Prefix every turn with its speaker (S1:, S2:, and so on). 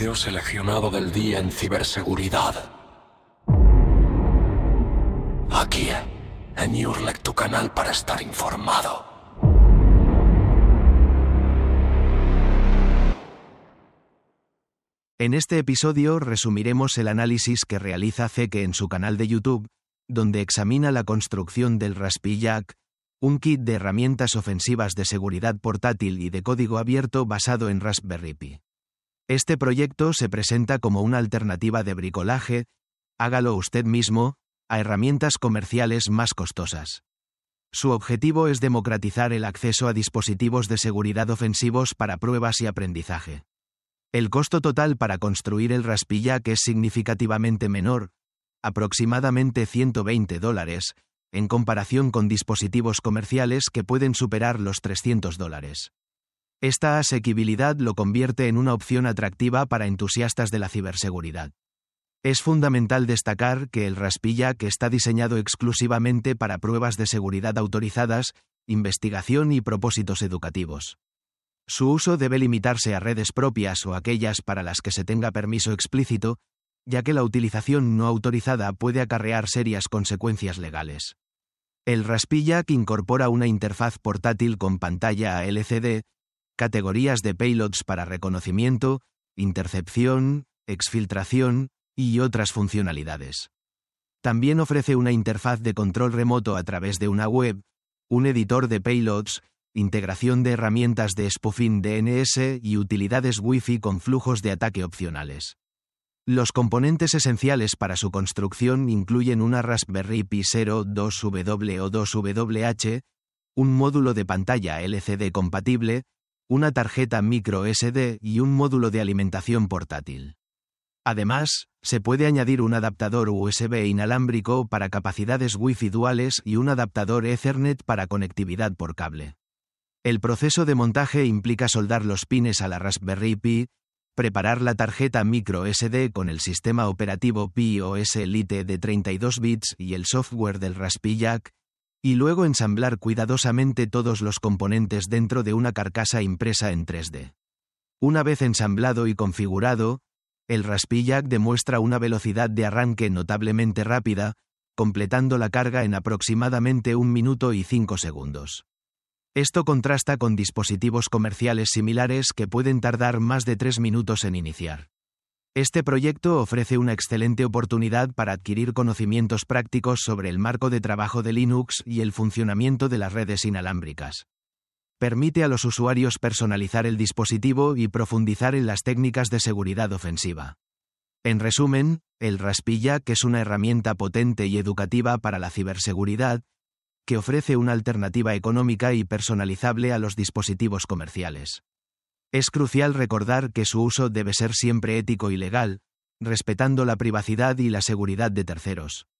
S1: video seleccionado del día en ciberseguridad. Aquí, en Urlec, tu canal para estar informado.
S2: En este episodio resumiremos el análisis que realiza Zeke en su canal de YouTube, donde examina la construcción del Raspberry, un kit de herramientas ofensivas de seguridad portátil y de código abierto basado en Raspberry Pi. Este proyecto se presenta como una alternativa de bricolaje, hágalo usted mismo, a herramientas comerciales más costosas. Su objetivo es democratizar el acceso a dispositivos de seguridad ofensivos para pruebas y aprendizaje. El costo total para construir el Raspberry es significativamente menor, aproximadamente $120, en comparación con dispositivos comerciales que pueden superar los $300. Esta asequibilidad lo convierte en una opción atractiva para entusiastas de la ciberseguridad. Es fundamental destacar que el Raspberry está diseñado exclusivamente para pruebas de seguridad autorizadas, investigación y propósitos educativos. Su uso debe limitarse a redes propias o aquellas para las que se tenga permiso explícito, ya que la utilización no autorizada puede acarrear serias consecuencias legales. El Raspberry incorpora una interfaz portátil con pantalla LCD, categorías de payloads para reconocimiento, intercepción, exfiltración y otras funcionalidades. También ofrece una interfaz de control remoto a través de una web, un editor de payloads, integración de herramientas de spoofing DNS y utilidades Wi-Fi con flujos de ataque opcionales. Los componentes esenciales para su construcción incluyen una Raspberry Pi 0 2W o 2WH, un módulo de pantalla LCD compatible, una tarjeta micro SD y un módulo de alimentación portátil. Además, se puede añadir un adaptador USB inalámbrico para capacidades Wi-Fi duales y un adaptador Ethernet para conectividad por cable. El proceso de montaje implica soldar los pines a la Raspberry Pi, preparar la tarjeta micro SD con el sistema operativo Pi OS Lite de 32 bits y el software del Raspberry, y luego ensamblar cuidadosamente todos los componentes dentro de una carcasa impresa en 3D. Una vez ensamblado y configurado, el Raspberry demuestra una velocidad de arranque notablemente rápida, completando la carga en aproximadamente 1 minuto y 5 segundos. Esto contrasta con dispositivos comerciales similares que pueden tardar más de 3 minutos en iniciar. Este proyecto ofrece una excelente oportunidad para adquirir conocimientos prácticos sobre el marco de trabajo de Linux y el funcionamiento de las redes inalámbricas. Permite a los usuarios personalizar el dispositivo y profundizar en las técnicas de seguridad ofensiva. En resumen, el Raspberry es una herramienta potente y educativa para la ciberseguridad, que ofrece una alternativa económica y personalizable a los dispositivos comerciales. Es crucial recordar que su uso debe ser siempre ético y legal, respetando la privacidad y la seguridad de terceros.